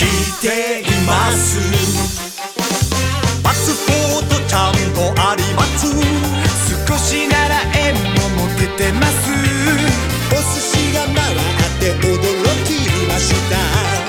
ています。パスポートちゃんとあります。 少しなら円も持ててます。 お寿司が回って驚きました。